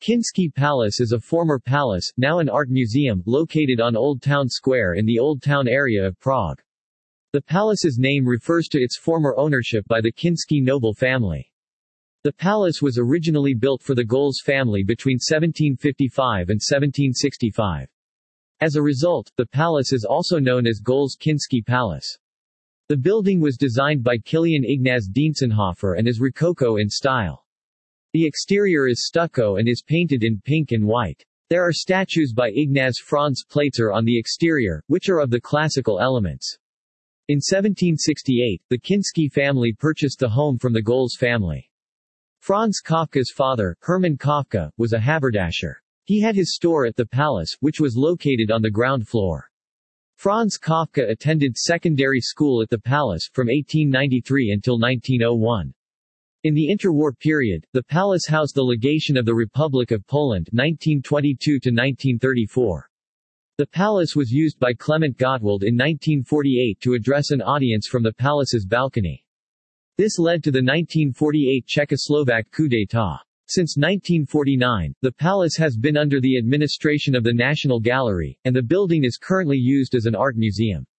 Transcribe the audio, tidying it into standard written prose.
Kinsky Palace is a former palace, now an art museum, located on Old Town Square in the Old Town area of Prague. The palace's name refers to its former ownership by the Kinsky noble family. The palace was originally built for the Goles family between 1755 and 1765. As a result, the palace is also known as Goles-Kinsky Palace. The building was designed by Kilian Ignaz Dientzenhofer and is Rococo in style. The exterior is stucco and is painted in pink and white. There are statues by Ignaz Franz Plaitzer on the exterior, which are of the classical elements. In 1768, the Kinsky family purchased the home from the Goles family. Franz Kafka's father, Hermann Kafka, was a haberdasher. He had his store at the palace, which was located on the ground floor. Franz Kafka attended secondary school at the palace, from 1893 until 1901. In the interwar period, the palace housed the legation of the Republic of Poland 1922–1934. The palace was used by Clement Gottwald in 1948 to address an audience from the palace's balcony. This led to the 1948 Czechoslovak coup d'état. Since 1949, the palace has been under the administration of the National Gallery, and the building is currently used as an art museum.